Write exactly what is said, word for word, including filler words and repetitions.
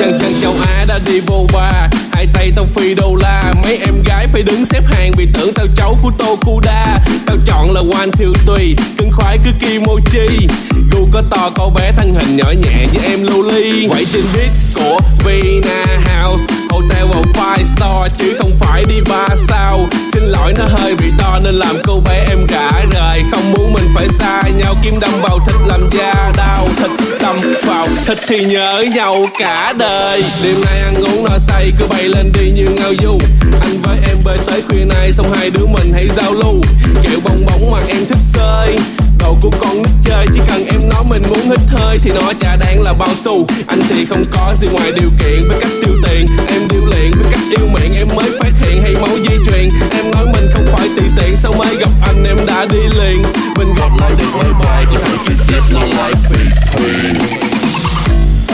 Chân chân châu Á đã đi vô ba, hai tay tao phi đô la. Mấy em gái phải đứng xếp hàng vì tưởng tao cháu của Tokuda. Tao chọn là one two three, cưng khoái cứ kimochi. Gu có to có bé, thân hình nhỏ nhẹ như em Loli. Quậy trên beat của Vina House, hotel vào five star chứ không phải đi ba sao. Xin lỗi nó hơi bị to nên làm cô bé em gã rời. Không muốn mình phải xa nhau, kim đâm vào thịt làm da đau. Thịt đâm vào thịt thì nhớ nhau cả đời. Đêm nay ăn uống no say cứ bay lên đi như ngao du. Anh với em bơi tới khuya nay xong hai đứa mình hãy giao lưu. Kẹo bong bóng mà em thích xơi, đồ của con nít chơi. Chỉ cần em nói mình muốn hít hơi thì nó chả đáng là bao xu. Anh thì không có gì ngoài điều kiện với cách tiêu tiền. Em điêu luyện với cách yêu miệng em mới phát hiện hay máu di truyền. Em nói mình không phải tùy tiện, sao mới gặp anh em đã đi liền. Mình gặp lại được hơi bài của